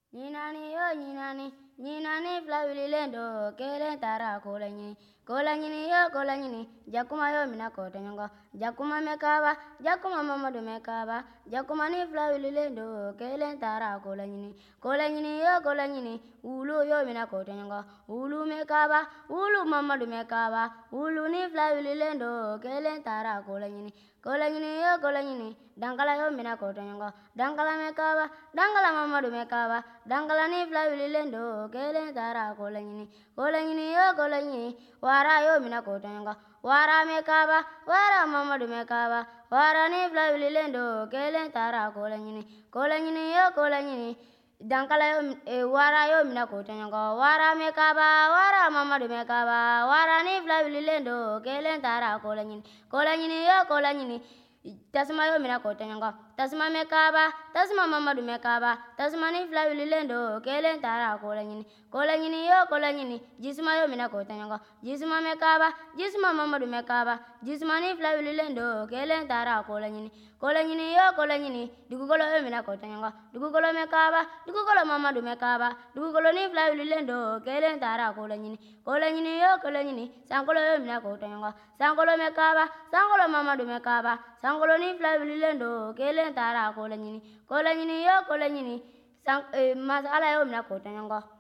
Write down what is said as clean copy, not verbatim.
Nyinani yo nyinani, nyinani fila wililen do kelen tara kola nyini. Kola nyini yo kola nyini, jakuma yo mina kota nyongo. Jakuma mekaba, jakuma mamadu mekaba. Jakuma ni fila wililen do kelen tara kola nyini. Kola nyini yo kola nyini, ulu yo mina kota nyongo. Ulu mekaba, ulu mamadu mekaba. Ulu ni fila wililen do kelen tara kola nyini. Kola nyini yo kola nyini, dangala yo mina kota nyongo. Dangala mekaba, dangala mamadu mekaba. Dangala ni fila wililen do kelen tara kola nyini. Kola nyini yo kola nyini, wara yo mina kota nyongo. Wara mekaba, wara mamadu mekaba. Wara ni fila wililen do kelen tara kola nyini. Kola nyini yo kola nyini, dangala yo wara yo mina kota nyongo. Wara mekaba, wara mamadu mekaba. Wara ni fila wililen do kelen tara kola nyini. Kola nyini yo kola nyini, tasuma yo mina kota nyongo. Tasuma mekaba, tasuma mamadu mekaba. Tasuma ni fila wililen do kelen tara kola nyini. Kola nyini yo kola nyini, jisuma yo mina kota nyongo. Jisuma mekaba, jisuma mamadu mekaba. Jisuma ni fila wililen do kelen tara kola nyini. Kola nyini yo kola nyini, dugukolo yo mina kota nyongo. Dugukolo mekaba, dugukolo mamadu mekaba. Dugukolo ni fila wililen do kelen tara kola nyini. Kola nyini yo kola nyini, sankolo yo mina kota nyongo. Sankolo mekaba, sankolo mamadu mekaba. Sankolo ni fila wililen do kelen tara kola nyini. Kola nyini yo kola nyini, masala yo mina kota nyongo.